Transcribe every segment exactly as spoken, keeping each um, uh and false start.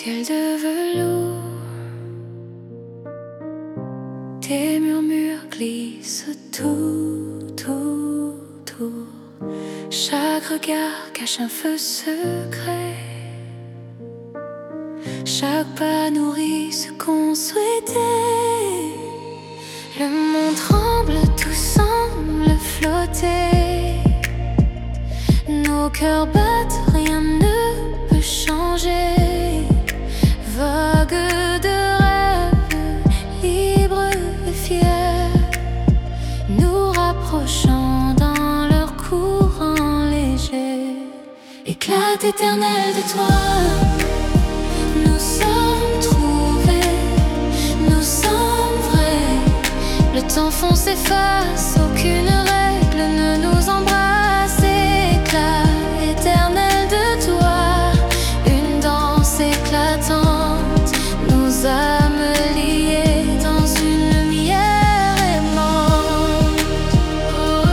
ciel de velours, tes murmures glissent tout, tout, tout. Chaque regard cache un feu secret, chaque pas nourrit ce qu'on souhaitait. Le monde tremble, tout semble flotter. Nos cœurs battent, rien ne peut changer. Vague de rêves, libres et fiers, nous rapprochant dans leur courant léger. Éclat éternel de toi, nous sommes trouvés, nous sommes vrais. Le temps fond s'efface, aucune règle ne nous embrasse. Éclat éternel de toi, une danse éclatante, nos âmes liées dans une lumière aimante. Oh,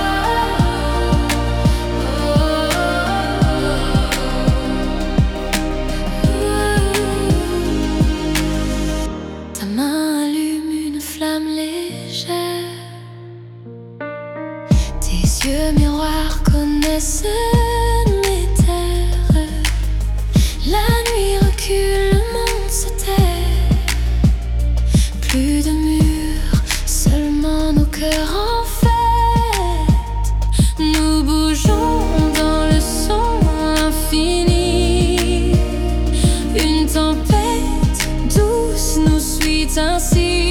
oh, oh. Ta main allume une flamme légère, tes yeux miroirs connaissent mes terres. La nuit recule, le monde se tait. Plus de murs, seulement nos cœurs en fête. Nous bougeons dans le son infini. Une tempête douce nous suit ainsi.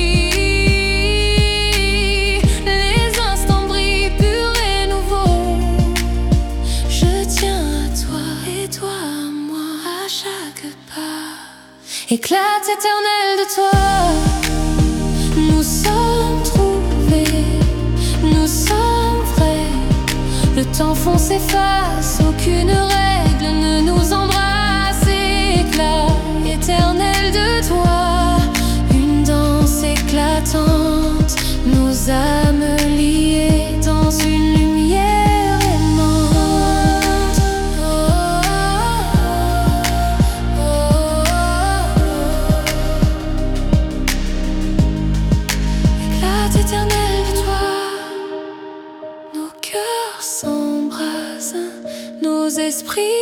Les instants brillent purs et nouveaux. Je tiens à toi et toi à moi à chaque pas. Éclate éternel de toi, nous sommes trouvés, nous sommes vrais. Le temps fond s'efface, aucune règle ne nous embrasse. Éclat éternel de toi, une danse éclatante, nos âmes liées dans une lumière aimante. Oh, oh, oh. Éclat éternel de toi, nos cœurs s'embrasent, nos esprits